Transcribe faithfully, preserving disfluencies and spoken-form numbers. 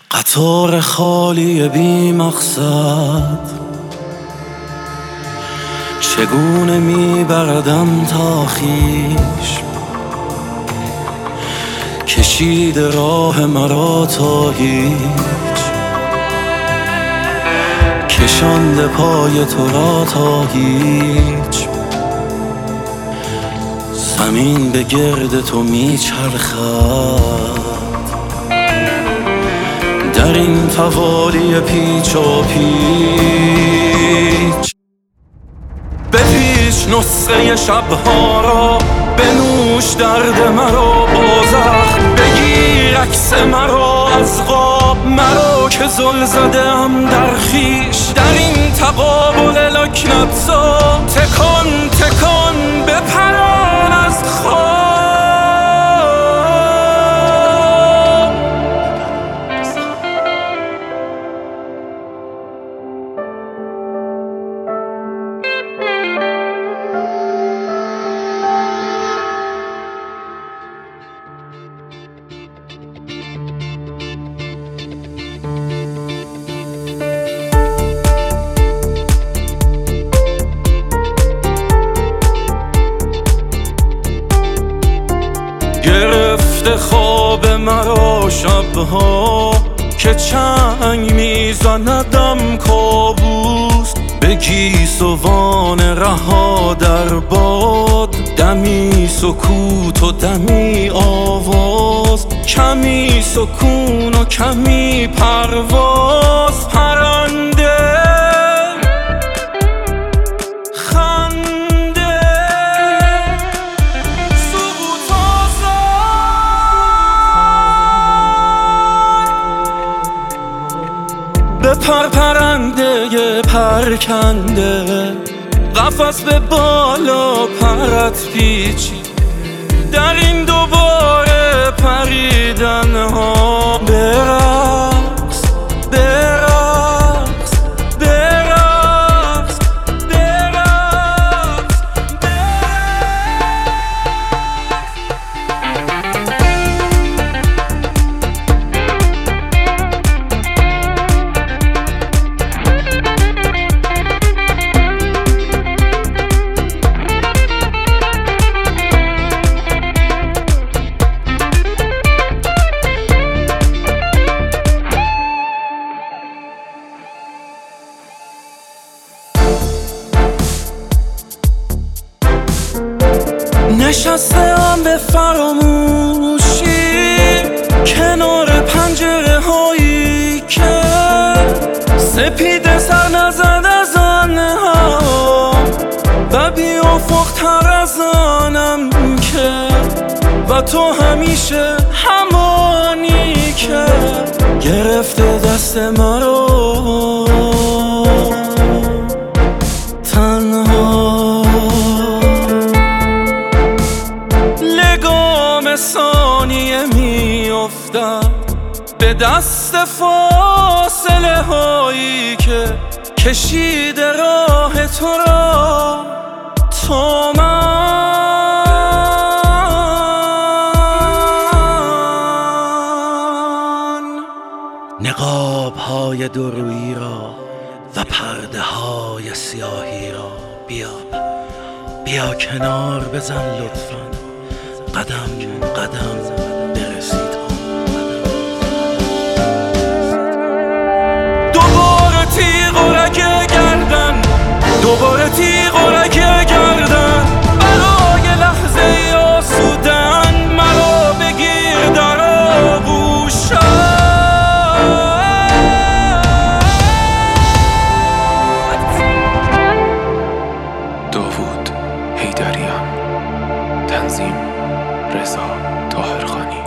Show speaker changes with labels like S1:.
S1: قطار خالی بی مقصد چگونه میبردم تا خویش، کشیده راه مرا تا هیچ، کشانده پای تو را تا هیچ. زمین به گرد تو میچرخد در این توالی پیچ و پیچ. بپیچ نسخه شبها را، بنوش درد مرا با زخم، بگیر عکس مرا از خواب، مرا که زل زده ام در خویش. در این تقابل لکنت‌زا تکان تکان بپران از خواب. گرفته خواب مرا شبها که چنگ میزندم کابوس، به گیسوان رها در باد، دمی سکوت و دمی آواز، کمی سکون و کمی پرواز. پرنده بپر پرنده پرکنده، قفس به بالا پرت پیچی، در این دوباره پریدن ها. برقص برقص برقص برقص نشستم به فراموشی کنار پنجره هایی که سپید سر نزد از آنها و بی افق تر از آنم که و تو همیشه همانی که گرفته دست مرا ثانیه می افتد به دست فاصله هایی که کشیده راه تو را تا من. نقاب های دورویی را و پرده های سیاهی را بیا بیا کنار بزن لطفاً، قدم قدم برسید دوباره تیغ و رگ گردن، دوباره تیغ و رگ گردن، برای لحظه آسودن مرا بگیر در آغوشت.
S2: داوود حیدریان، تنظیم رضا طاهرخانی.